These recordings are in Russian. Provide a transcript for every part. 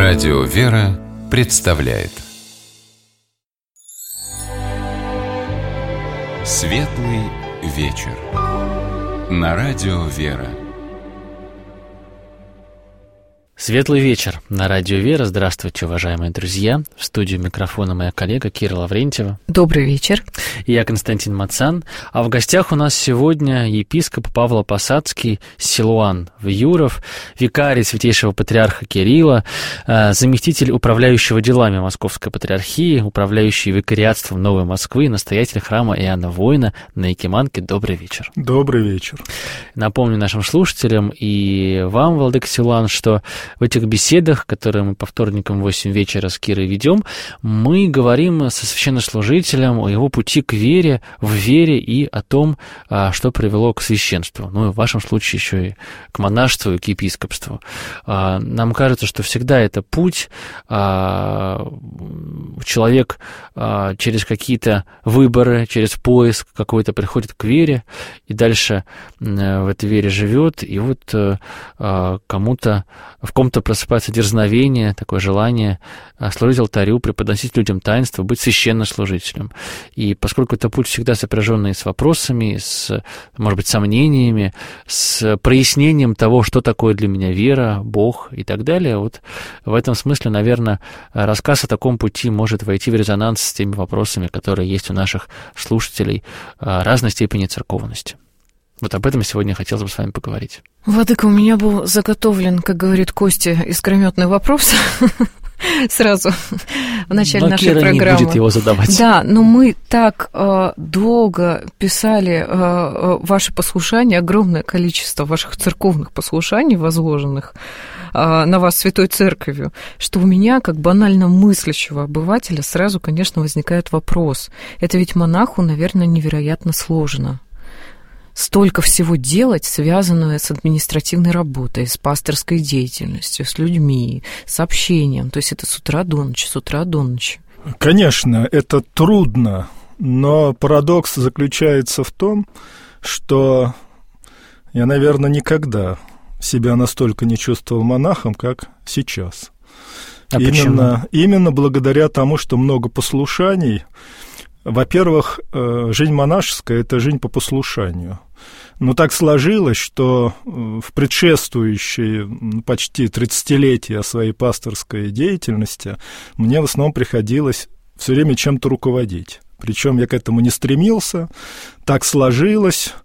Радио «Вера» представляет Светлый вечер на Радио «Вера». Светлый вечер на Радио «Вера». Здравствуйте, уважаемые друзья. В студию микрофона моя коллега Кира Лаврентьева. Добрый вечер. И я Константин Мацан. А в гостях у нас сегодня епископ Павло-Посадский Силуан Виюров, викарий Святейшего Патриарха Кирилла, заместитель управляющего делами Московской Патриархии, управляющий викариатством Новой Москвы, настоятель храма Иоанна Воина на Якиманке. Добрый вечер. Добрый вечер. Напомню нашим слушателям и вам, владыка Силуан, что в этих беседах, которые мы по вторникам в 8 вечера с Кирой ведем, мы говорим со священнослужителем о его пути к вере, в вере и о том, что привело к священству. Ну и в вашем случае еще и к монашеству и к епископству. Нам кажется, что всегда это путь. Человек через какие-то выборы, через поиск какой-то приходит к вере, и дальше в этой вере живет, и вот кому-то в ком-то просыпается дерзновение, такое желание служить алтарю, преподносить людям таинство, быть священнослужителем. И поскольку это путь всегда сопряженный с вопросами, с, может быть, сомнениями, с прояснением того, что такое для меня вера, Бог и так далее, вот в этом смысле, наверное, рассказ о таком пути может войти в резонанс с теми вопросами, которые есть у наших слушателей разной степени церковности. Вот об этом сегодня хотелось бы с вами поговорить. Владыка, у меня был заготовлен, как говорит Костя, искрометный вопрос сразу в начале нашей программы. Но Кира не будет его задавать. Да, но мы так долго писали ваше послушание, огромное количество ваших церковных послушаний, возложенных на вас Святой Церковью, что у меня, как банально мыслящего обывателя, сразу, конечно, возникает вопрос. Это ведь монаху, наверное, невероятно сложно. Столько всего делать, связанного с административной работой, с пасторской деятельностью, с людьми, с общением. То есть это с утра до ночи, Конечно, это трудно, но парадокс заключается в том, что я, наверное, никогда себя настолько не чувствовал монахом, как сейчас. Именно благодаря тому, что много послушаний. Во-первых, жизнь монашеская – это жизнь по послушанию. Но так сложилось, что в предшествующие почти 30-летия своей пасторской деятельности мне в основном приходилось все время чем-то руководить. Причем я к этому не стремился, так сложилось.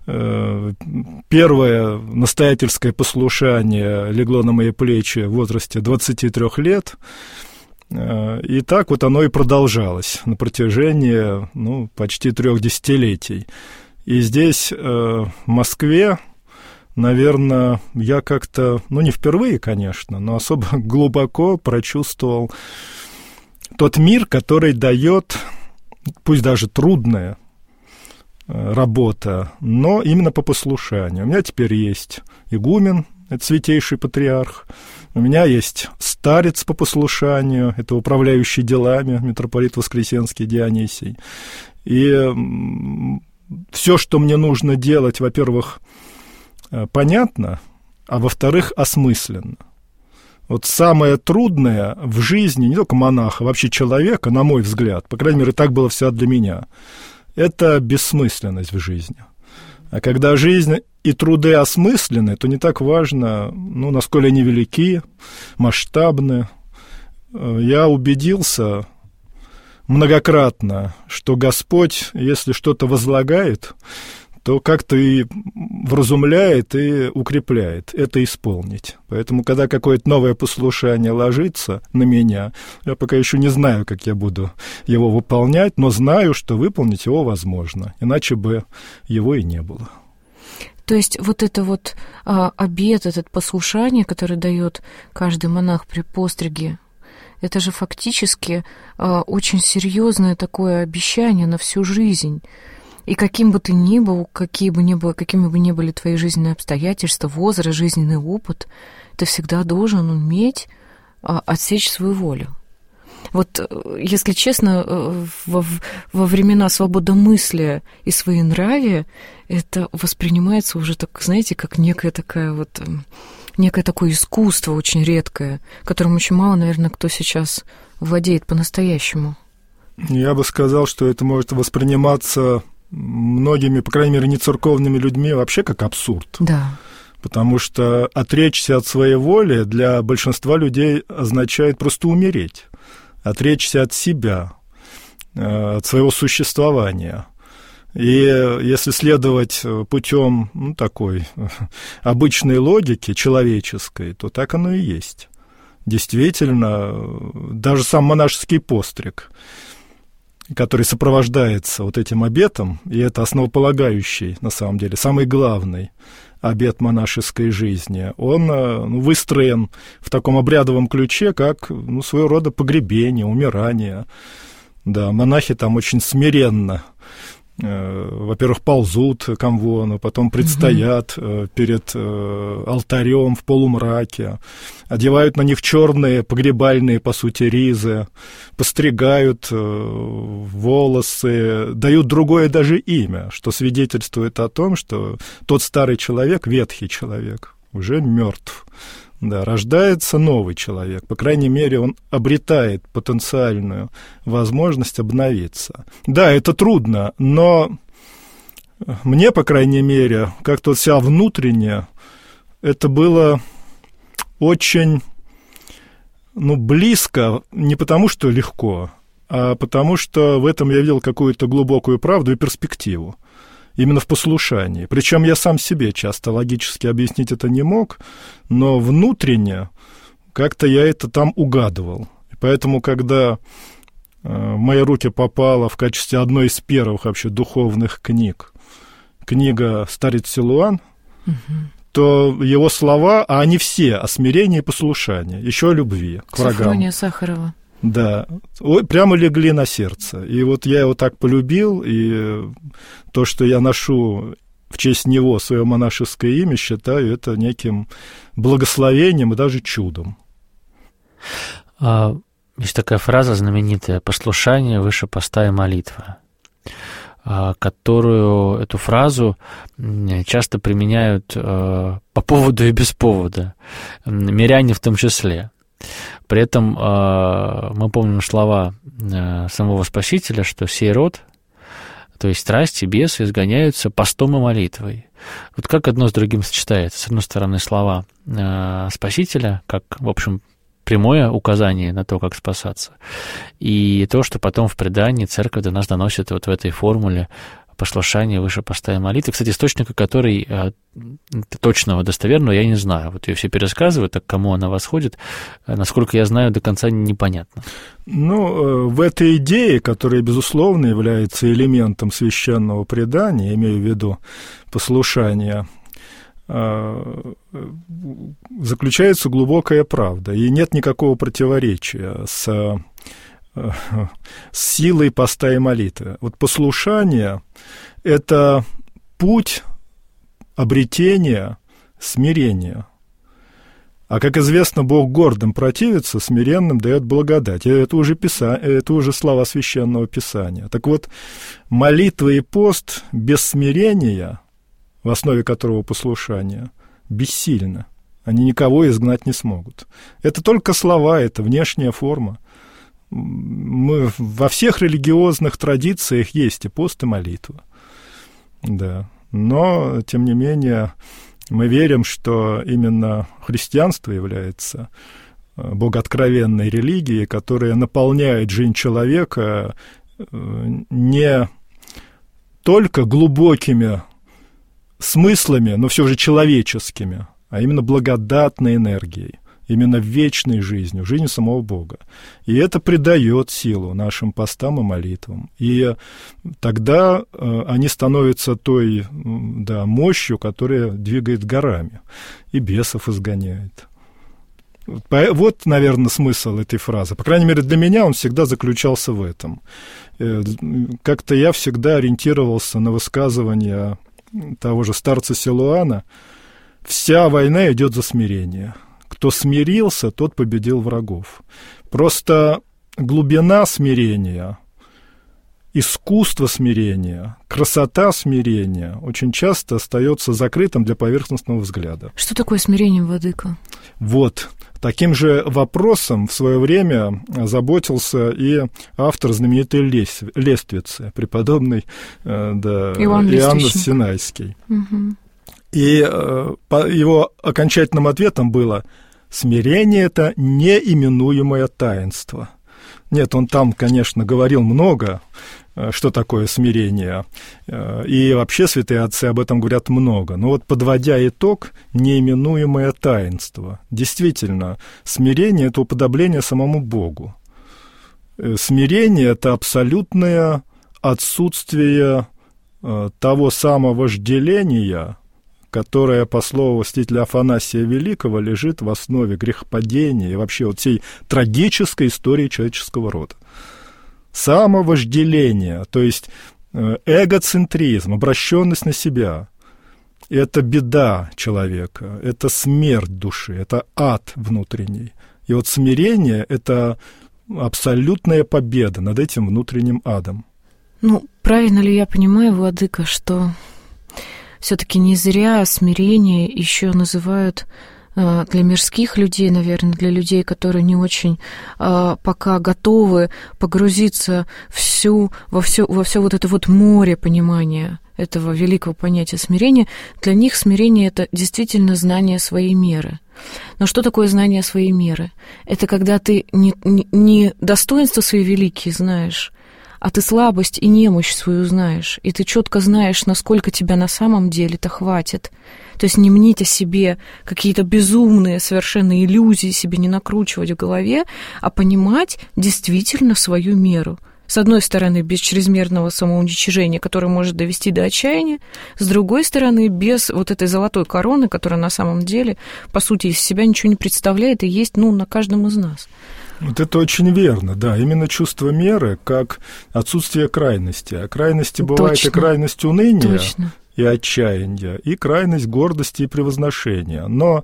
Первое настоятельское послушание легло на мои плечи в возрасте 23 лет. И так вот оно и продолжалось на протяжении почти 3 десятилетий. И здесь, в Москве, наверное, я как-то, не впервые, конечно, но особо глубоко прочувствовал тот мир, который дает, пусть даже трудная работа, но именно по послушанию. У меня теперь есть игумен, это Святейший Патриарх. У меня есть старец по послушанию, это управляющий делами, митрополит Воскресенский Дионисий. И все, что мне нужно делать, во-первых, понятно, а во-вторых, осмысленно. Вот самое трудное в жизни, не только монаха, вообще человека, на мой взгляд, по крайней мере, так было всегда для меня, это бессмысленность в жизни. А когда жизнь и труды осмысленны, то не так важно, насколько они велики, масштабны. Я убедился многократно, что Господь, если что-то возлагает, то как-то и вразумляет и укрепляет это исполнить. Поэтому, когда какое-то новое послушание ложится на меня, я пока еще не знаю, как я буду его выполнять, но знаю, что выполнить его возможно, иначе бы его и не было. То есть вот это вот обет, это послушание, которое дает каждый монах при постриге, это же фактически очень серьезное такое обещание на всю жизнь. И каким бы ты ни был, какими бы ни были твои жизненные обстоятельства, возраст, жизненный опыт, ты всегда должен уметь отсечь свою волю. Вот, если честно, во времена свободомыслия и своенравия это воспринимается уже так, знаете, как некое такое искусство очень редкое, которым очень мало, наверное, кто сейчас владеет по-настоящему. Я бы сказал, что это может восприниматься многими, по крайней мере, нецерковными людьми вообще как абсурд. Да. Потому что отречься от своей воли для большинства людей означает просто умереть. Отречься от себя, от своего существования. И если следовать путем такой обычной логики, человеческой, то так оно и есть. Действительно, даже сам монашеский постриг, который сопровождается вот этим обетом, и это основополагающий, на самом деле, самый главный обет монашеской жизни, он выстроен в таком обрядовом ключе, как своего рода погребение, умирание. Да, монахи там очень смиренно, во-первых, ползут к амвону, потом предстоят перед алтарем в полумраке, одевают на них черные погребальные, по сути, ризы, постригают волосы, дают другое даже имя, что свидетельствует о том, что тот старый человек, ветхий человек, уже мертв. Да, рождается новый человек. По крайней мере, он обретает потенциальную возможность обновиться. Да, это трудно, но мне, по крайней мере, как-то вся внутренне, это было очень близко, не потому что легко, а потому что в этом я видел какую-то глубокую правду и перспективу. Именно в послушании. Причем я сам себе часто логически объяснить это не мог, но внутренне как-то я это там угадывал. И поэтому, когда в мои руки попала в качестве одной из первых вообще духовных книг книга «Старец Силуан», то его слова, а они все о смирении и послушании, еще о любви к врагам. Софрония Сахарова. Да, прямо легли на сердце. И вот я его так полюбил, и то, что я ношу в честь него свое монашеское имя, считаю это неким благословением и даже чудом. Есть такая фраза знаменитая «послушание выше поста и молитвы», которую, эту фразу часто применяют по поводу и без повода, миряне в том числе. При этом мы помним слова самого Спасителя, что сей род, то есть страсти, бесы, изгоняются постом и молитвой. Вот как одно с другим сочетается? С одной стороны, слова Спасителя, как, в общем, прямое указание на то, как спасаться, и то, что потом в предании церковь до нас доносит вот в этой формуле послушание выше поста и молитвы. Кстати, источника которой точного, достоверного я не знаю. Вот ее все пересказывают, так к кому она восходит, насколько я знаю, до конца непонятно. В этой идее, которая, безусловно, является элементом священного предания, имею в виду послушание, заключается глубокая правда, и нет никакого противоречия с силой поста и молитвы. Вот послушание – это путь обретения смирения. А, как известно, Бог гордым противится, смиренным дает благодать. И это уже слова Священного Писания. Так вот, молитва и пост без смирения, в основе которого послушание, бессильно. Они никого изгнать не смогут. Это только слова, это внешняя форма. Во всех религиозных традициях есть и пост, и молитва. Да. Но, тем не менее, мы верим, что именно христианство является богооткровенной религией, которая наполняет жизнь человека не только глубокими смыслами, но все же человеческими, а именно благодатной энергией, именно вечной жизнью, жизнью самого Бога. И это придает силу нашим постам и молитвам. И тогда они становятся той мощью, которая двигает горами и бесов изгоняет. Вот, наверное, смысл этой фразы. По крайней мере, для меня он всегда заключался в этом. Как-то я всегда ориентировался на высказывание того же старца Силуана: «Вся война идет за смирение. Кто смирился, тот победил врагов». Просто глубина смирения, искусство смирения, красота смирения очень часто остается закрытым для поверхностного взгляда. Что такое смирение, владыка? Вот. Таким же вопросом в свое время заботился и автор знаменитой лествицы, преподобный Иоанн Синайский. Угу. И его окончательным ответом было: смирение – это неименуемое таинство. Нет, он там, конечно, говорил много, что такое смирение, и вообще святые отцы об этом говорят много. Но вот, подводя итог, неименуемое таинство. Действительно, смирение – это уподобление самому Богу. Смирение – это абсолютное отсутствие того самого вожделения, которое, по слову святителя Афанасия Великого, лежит в основе грехопадения и вообще вот всей трагической истории человеческого рода. Самовожделение, то есть эгоцентризм, обращенность на себя – это беда человека, это смерть души, это ад внутренний. И вот смирение – это абсолютная победа над этим внутренним адом. Ну, правильно ли я понимаю, владыка, что все-таки не зря смирение еще называют для мирских людей, наверное, для людей, которые не очень пока готовы погрузиться во все вот это вот море понимания этого великого понятия смирения, для них смирение – это действительно знание своей меры. Но что такое знание своей меры? Это когда ты не достоинства свои великие знаешь, а ты слабость и немощь свою знаешь, и ты четко знаешь, насколько тебя на самом деле-то хватит. То есть не мнить о себе какие-то безумные совершенно иллюзии, себе не накручивать в голове, а понимать действительно свою меру. С одной стороны, без чрезмерного самоуничижения, которое может довести до отчаяния, с другой стороны, без вот этой золотой короны, которая на самом деле, по сути, из себя ничего не представляет и есть, на каждом из нас. Вот это очень верно, да. Именно чувство меры как отсутствие крайности. А крайности бывает и крайность уныния и отчаяния, и крайность гордости и превозношения. Но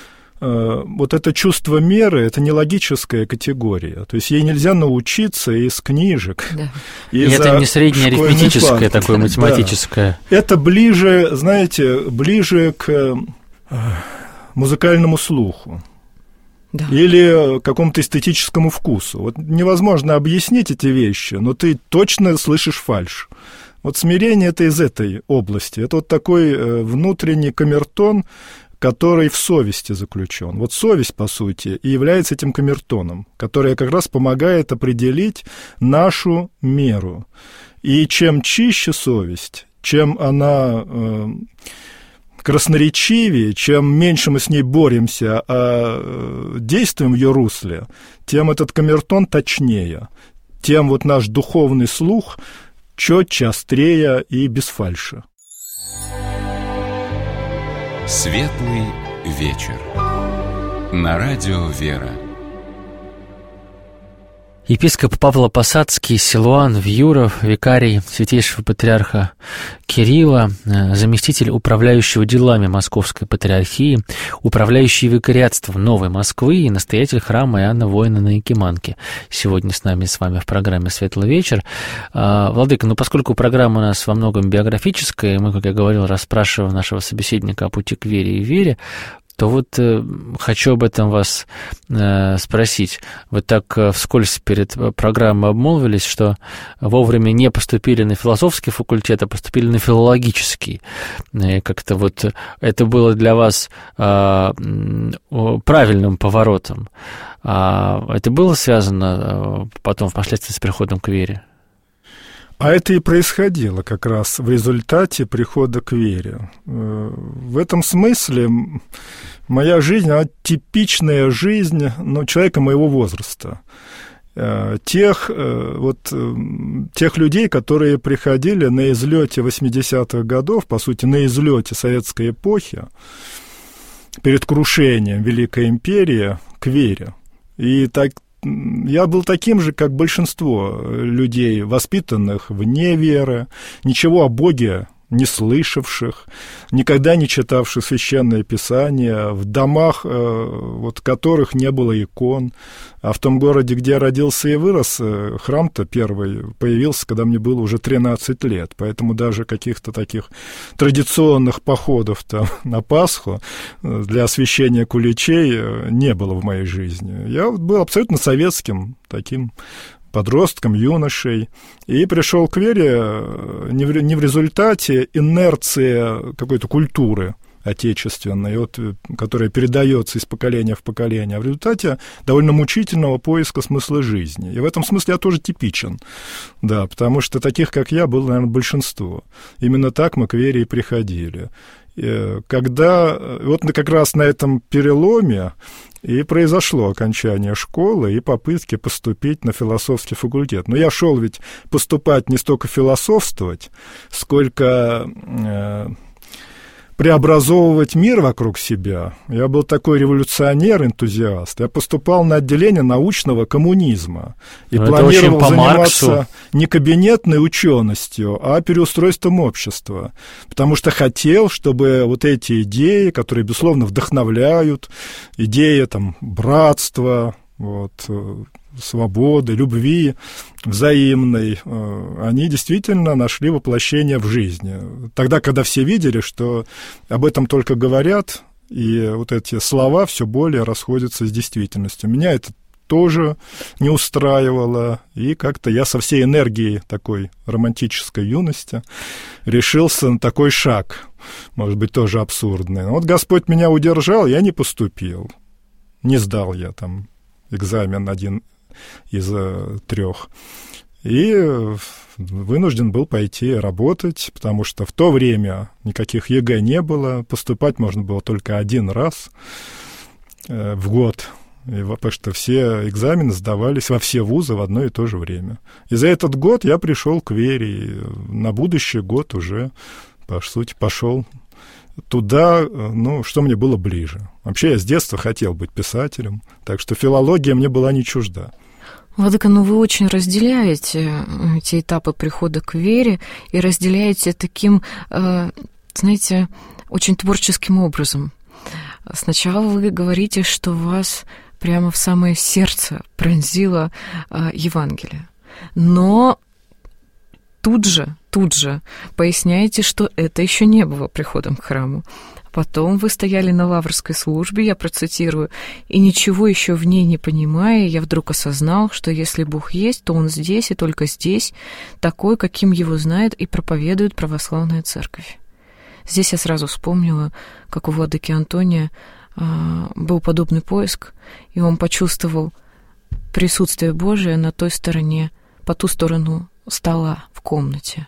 вот это чувство меры – это не логическая категория. То есть ей нельзя научиться из книжек. Да. И это не среднеарифметическое, такое математическое. Да. Это ближе, знаете, ближе к музыкальному слуху. Да. Или какому-то эстетическому вкусу. Вот невозможно объяснить эти вещи, но ты точно слышишь фальшь. Вот смирение – это из этой области. Это вот такой внутренний камертон, который в совести заключен. Вот совесть, по сути, и является этим камертоном, который как раз помогает определить нашу меру. И чем чище совесть, чем она красноречивее, чем меньше мы с ней боремся, а действуем в ее русле, тем этот камертон точнее, тем вот наш духовный слух четче, острее и без фальши. Светлый вечер. На радио «Вера». Епископ Павлопосадский Силуан Вьюров, викарий святейшего патриарха Кирилла, заместитель управляющего делами Московской патриархии, управляющий викариатством Новой Москвы и настоятель храма Иоанна Воина на Якиманке. Сегодня с вами в программе «Светлый вечер». Владыка, поскольку программа у нас во многом биографическая, и мы, как я говорил, расспрашиваем нашего собеседника о пути к вере и вере, то вот хочу об этом вас спросить. Вы так вскользь перед программой обмолвились, что вовремя не поступили на философский факультет, а поступили на филологический. И как-то вот это было для вас правильным поворотом. Это было связано потом впоследствии с приходом к вере? А это и происходило как раз в результате прихода к вере. В этом смысле моя жизнь, она типичная жизнь человека моего возраста. Тех людей, которые приходили на излете 80-х годов, по сути, на излете советской эпохи, перед крушением Великой империи, к вере. И так я был таким же, как большинство людей, воспитанных вне веры, ничего о Боге не слышавших, никогда не читавших Священное Писание, в домах, вот, которых не было икон. А в том городе, где я родился и вырос, храм-то первый появился, когда мне было уже 13 лет. Поэтому даже каких-то таких традиционных походов там на Пасху для освящения куличей не было в моей жизни. Я был абсолютно советским таким подростком, юношей, и пришел к вере не в результате инерции какой-то культуры отечественной, вот, которая передается из поколения в поколение, а в результате довольно мучительного поиска смысла жизни. И в этом смысле я тоже типичен, да, потому что таких, как я, было, наверное, большинство. Именно так мы к вере и приходили. Когда, вот как раз на этом переломе и произошло окончание школы и попытки поступить на философский факультет. Но я шел ведь поступать не столько философствовать, сколько преобразовывать мир вокруг себя. Я был такой революционер, энтузиаст. Я поступал на отделение научного коммунизма и планировал заниматься не кабинетной ученостью, а переустройством общества. Потому что хотел, чтобы вот эти идеи, которые, безусловно, вдохновляют, идеи там, братства, вот, свободы, любви взаимной, они действительно нашли воплощение в жизни. Тогда, когда все видели, что об этом только говорят, и вот эти слова все более расходятся с действительностью. Меня это тоже не устраивало, и как-то я со всей энергией такой романтической юности решился на такой шаг, может быть, тоже абсурдный. Но вот Господь меня удержал, я не поступил, не сдал я там экзамен один из 3. И вынужден был пойти работать, потому что в то время никаких ЕГЭ не было, поступать можно было только один раз в год, потому что все экзамены сдавались во все вузы в одно и то же время. И за этот год я пришел к вере, и на будущий год уже, по сути, пошел туда, ну, что мне было ближе. Вообще я с детства хотел быть писателем, так что филология мне была не чужда. Владыка, ну вы очень разделяете эти этапы прихода к вере и разделяете таким, знаете, очень творческим образом. Сначала вы говорите, что вас прямо в самое сердце пронзило Евангелие, но тут же поясняете, что это еще не было приходом к храму. Потом вы стояли на Лаврской службе, я процитирую, и ничего еще в ней не понимая, я вдруг осознал, что если Бог есть, то Он здесь и только здесь, такой, каким Его знает и проповедует православная церковь. Здесь я сразу вспомнила, как у владыки Антония был подобный поиск, и он почувствовал присутствие Божие на той стороне, по ту сторону стола в комнате.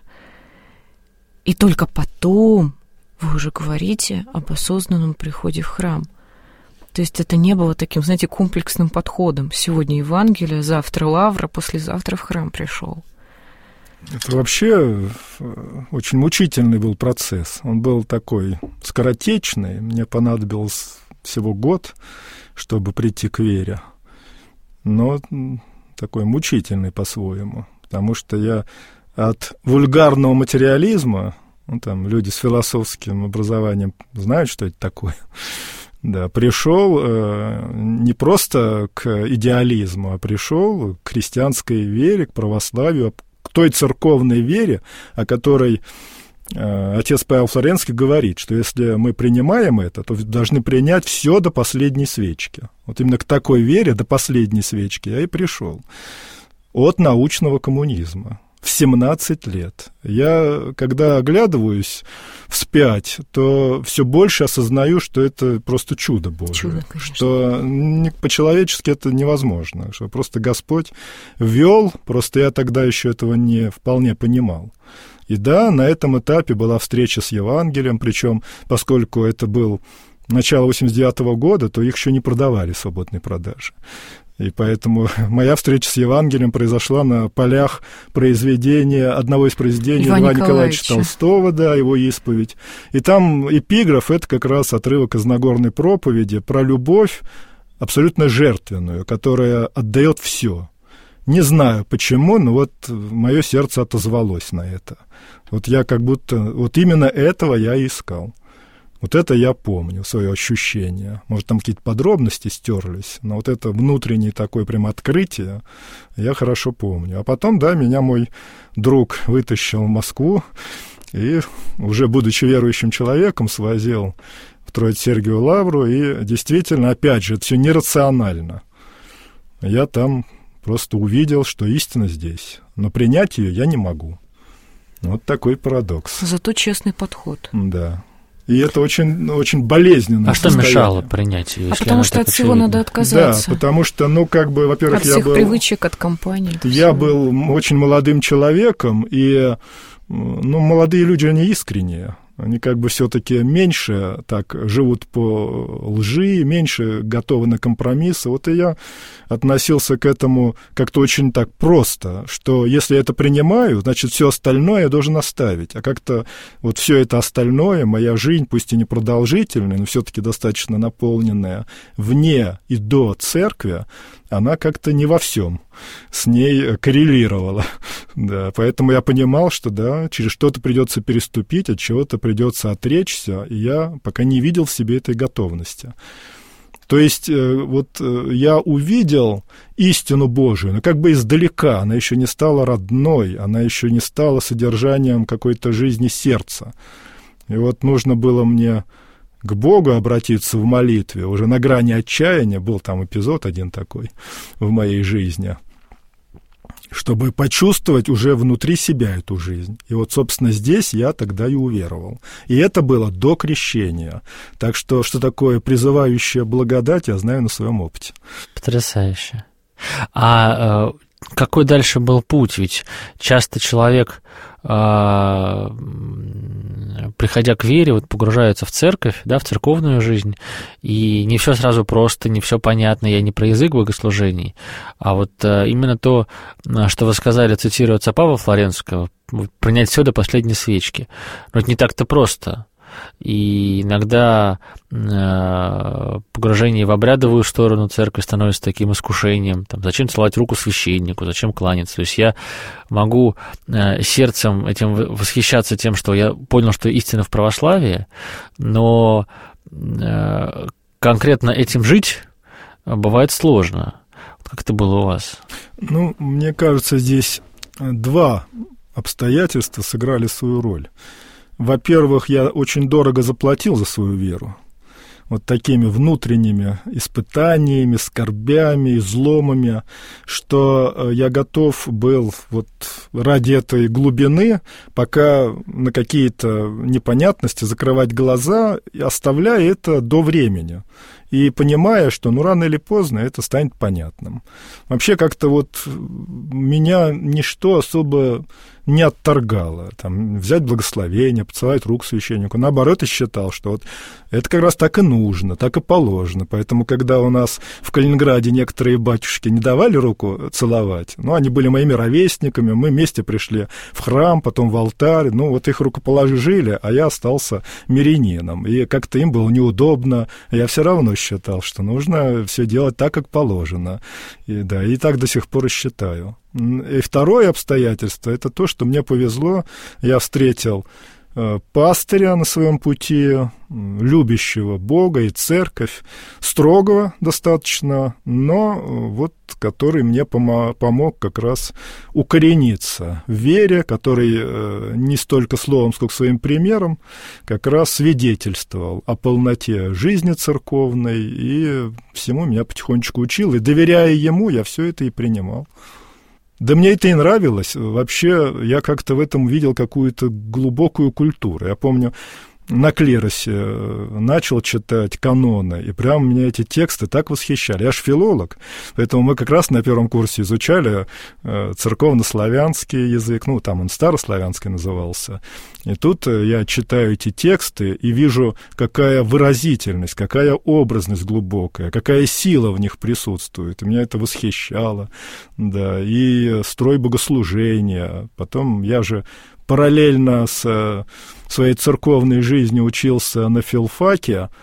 И только потом вы уже говорите об осознанном приходе в храм. То есть это не было таким, знаете, комплексным подходом. Сегодня Евангелие, завтра Лавра, послезавтра в храм пришел. Это вообще очень мучительный был процесс. Он был такой скоротечный. Мне понадобилось всего год, чтобы прийти к вере. Но такой мучительный по-своему. Потому что я от вульгарного материализма, ну, там люди с философским образованием знают, что это такое, да, пришел не просто к идеализму, а пришел к христианской вере, к православию, к той церковной вере, о которой отец Павел Флоренский говорит, что если мы принимаем это, то должны принять все до последней свечки. Вот именно к такой вере до последней свечки я и пришел. От научного коммунизма. В 17 лет. Я, когда оглядываюсь вспять, то все больше осознаю, что это просто чудо Божие. Чудо, что по-человечески это невозможно. Что просто Господь вел, просто я тогда еще этого не вполне понимал. И да, на этом этапе была встреча с Евангелием, причем, поскольку это был начало 89-го года, то их еще не продавали в свободной продаже. И поэтому моя встреча с Евангелием произошла на полях произведения, одного из произведений Льва Николаевича Толстого, да, его исповедь. И там эпиграф — это как раз отрывок из Нагорной проповеди про любовь абсолютно жертвенную, которая отдает все. Не знаю почему, но вот мое сердце отозвалось на это. Вот я как будто, вот именно этого я и искал. Вот это я помню, свое ощущение. Может, там какие-то подробности стерлись, но вот это внутреннее такое прям открытие я хорошо помню. А потом, да, меня мой друг вытащил в Москву и, уже будучи верующим человеком, свозил в Троице-Сергиеву лавру, и действительно, опять же, это все нерационально. Я там просто увидел, что истина здесь, но принять ее я не могу. Вот такой парадокс. Зато честный подход. Да. И это очень, очень болезненно. Что мешало принять ее? Потому что от всего надо отказаться. Да, потому что, ну, как бы, во-первых, от всех привычек, от компании. Я был очень молодым человеком, и, ну, молодые люди, они искренние. Они как бы все-таки меньше так живут по лжи, меньше готовы на компромиссы. Вот и я относился к этому как-то очень так просто, что если я это принимаю, значит, все остальное я должен оставить. А как-то вот все это остальное, моя жизнь, пусть и не продолжительная, но все-таки достаточно наполненная вне и до церкви, она как-то не во всем с ней коррелировала. Да, поэтому я понимал, что да, через что-то придется переступить, от чего-то придется отречься, и я пока не видел в себе этой готовности. То есть вот я увидел истину Божию, но как бы издалека, она еще не стала родной, она еще не стала содержанием какой-то жизни сердца. И вот нужно было мне к Богу обратиться в молитве, уже на грани отчаяния, был там эпизод один такой в моей жизни, чтобы почувствовать уже внутри себя эту жизнь. И вот, собственно, здесь я тогда и уверовал. И это было до крещения. Так что такое призывающая благодать, я знаю на своем опыте. Потрясающе. А какой дальше был путь? Ведь часто человек, приходя к вере, вот погружается в церковь, да, в церковную жизнь, и не все сразу просто, не все понятно. Я не про язык богослужений, а вот именно то, что вы сказали, цитирую отца Павла Флоренского, принять все до последней свечки. Но это не так-то просто. И иногда погружение в обрядовую сторону церкви становится таким искушением. Там, зачем целовать руку священнику, зачем кланяться? То есть я могу сердцем этим восхищаться тем, что я понял, что истина в православии, но конкретно этим жить бывает сложно. Как это было у вас? Ну, мне кажется, здесь два обстоятельства сыграли свою роль. Во-первых, я очень дорого заплатил за свою веру. Вот такими внутренними испытаниями, скорбями, изломами, что я готов был вот ради этой глубины пока на какие-то непонятности закрывать глаза, оставляя это до времени. И понимая, что рано или поздно это станет понятным. Вообще как-то вот меня ничто особо не отторгало. Там, взять благословение, поцеловать руку священнику. Наоборот, я считал, что вот это как раз так и нужно, так и положено. Поэтому, когда у нас в Калининграде некоторые батюшки не давали руку целовать, они были моими ровесниками, мы вместе пришли в храм, потом в алтарь, вот их рукоположили, а я остался мирянином. И как-то им было неудобно. Я все равно считал, что нужно все делать так, как положено. И так до сих пор и считаю. И второе обстоятельство – это то, что мне повезло. Я встретил пастыря на своем пути, любящего Бога и церковь, строгого достаточно, но вот который мне помог как раз укорениться в вере, который не столько словом, сколько своим примером как раз свидетельствовал о полноте жизни церковной и всему меня потихонечку учил. И доверяя ему, я все это и принимал. Да мне это и нравилось. Вообще, я как-то в этом видел какую-то глубокую культуру. Я помню, на клиросе начал читать каноны, и прям меня эти тексты так восхищали. Я ж филолог, поэтому мы как раз на первом курсе изучали церковно-славянский язык, там он старославянский назывался. И тут я читаю эти тексты и вижу, какая выразительность, какая образность глубокая, какая сила в них присутствует. И меня это восхищало. Да, и строй богослужения. Потом я же параллельно с своей церковной жизнью учился на филфаке,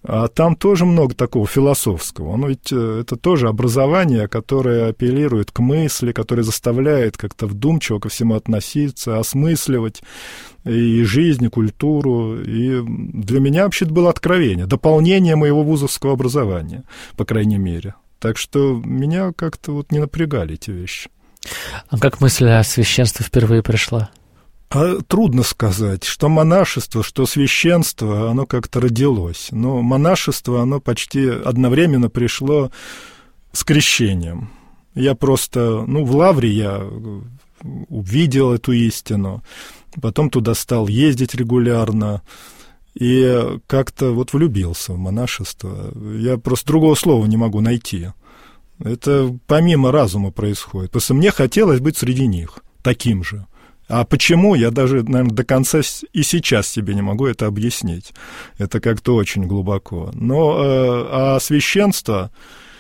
А там тоже много такого философского. Оно ведь это тоже образование, которое апеллирует к мысли, которое заставляет как-то вдумчиво ко всему относиться, осмысливать и жизнь, и культуру. И для меня вообще это было откровение, дополнение моего вузовского образования, по крайней мере. Так что меня как-то вот не напрягали эти вещи. А как мысль о священстве впервые пришла? Трудно сказать, что монашество, что священство, оно как-то родилось. Но монашество, оно почти одновременно пришло с крещением. Я просто, в Лавре я увидел эту истину, потом туда стал ездить регулярно, и как-то вот влюбился в монашество. Я просто другого слова не могу найти. Это помимо разума происходит. Просто мне хотелось быть среди них, таким же. А почему, я даже, наверное, до конца и сейчас себе не могу это объяснить. Это как-то очень глубоко. Но священство,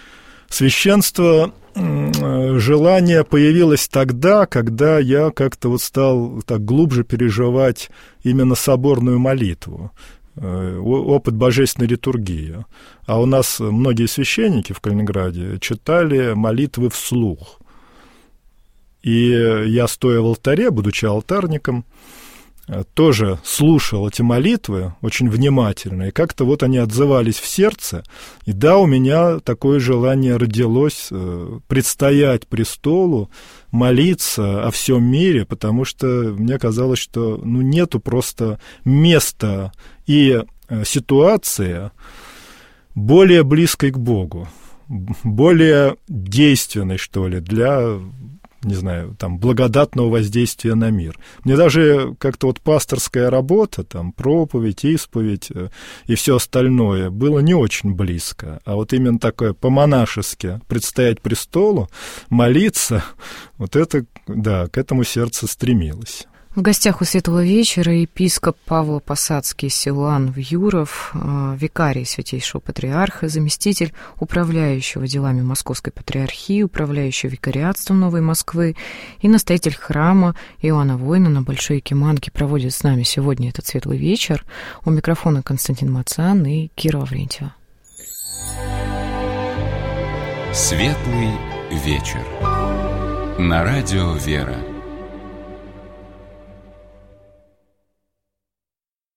желание появилось тогда, когда я как-то вот стал так глубже переживать именно соборную молитву, опыт божественной литургии. А у нас многие священники в Калининграде читали молитвы вслух. И я, стоя в алтаре, будучи алтарником, тоже слушал эти молитвы очень внимательно, и как-то вот они отзывались в сердце. И да, у меня такое желание родилось предстоять престолу, молиться о всем мире, потому что мне казалось, что нету просто места и ситуации более близкой к Богу, более действенной, что ли, для, не знаю, там, благодатного воздействия на мир. Мне даже как-то вот пасторская работа, там, проповедь, исповедь и все остальное было не очень близко. А вот именно такое по-монашески предстоять престолу, молиться, вот это, да, к этому сердце стремилось. В гостях у Светлого вечера епископ Павло Посадский Силуан Вьюров, викарий Святейшего Патриарха, заместитель управляющего делами Московской Патриархии, управляющий викариатством Новой Москвы и настоятель храма Иоанна Война на Большой Якиманке проводит с нами сегодня этот Светлый вечер. У микрофона Константин Мацан и Кира Лаврентьева. Светлый вечер. На радио «Вера».